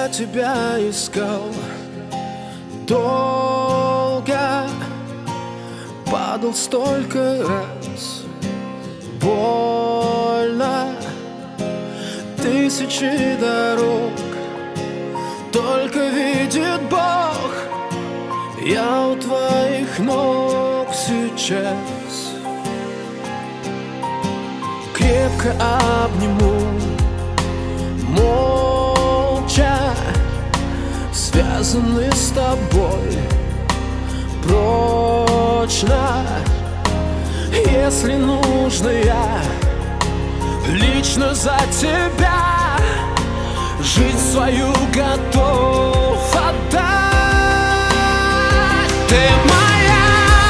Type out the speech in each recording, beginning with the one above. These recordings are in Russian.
я тебя искал долго, падал столько раз, больно, тысячи дорог, только видит Бог, я у твоих ног сейчас. Крепко обниму, молча, связаны с тобой прочно. Если нужно, я лично за тебя жизнь свою готов отдать. Ты моя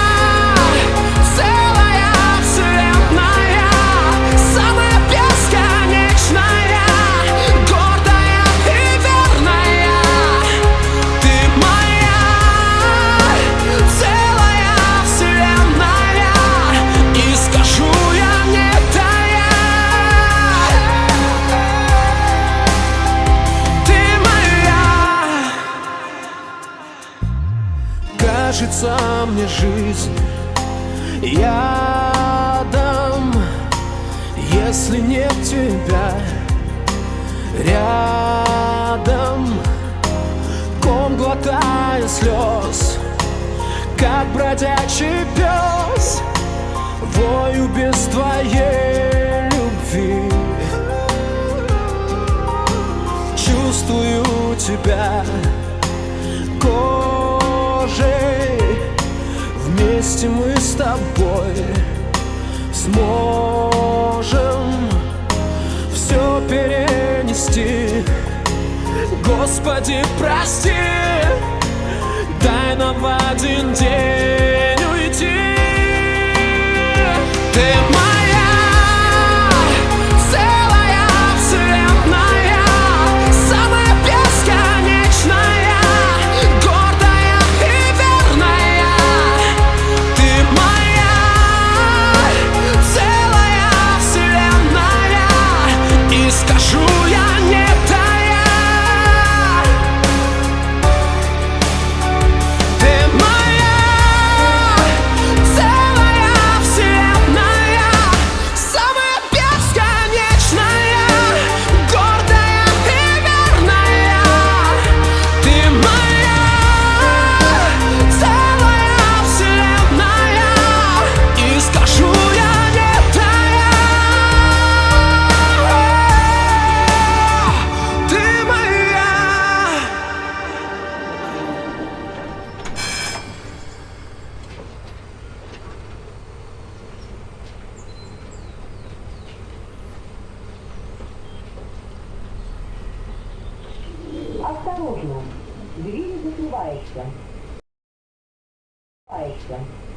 целая вселенная, самая бесконечная, гордая и верная. Ты моя целая вселенная, и скажу я не тая. Ты моя. Кажется мне жизнь ядом, если нет тебя рядом. Ком глотая слез, как бродячий пес, вою без твоей любви. Чувствую тебя кожей, вместе мы с тобой сможем все перенести. Господи, прости, дай нам в один день уйти. Ты моя целая вселенная, самая бесконечная, гордая и верная. Ты моя целая вселенная, и скажу я не тая. Ты моя целая вселенная, самая бесконечная, гордая и верная. Ты моя целая вселенная, и скажу я не тая. Ты моя. Осторожно, двери закрываются.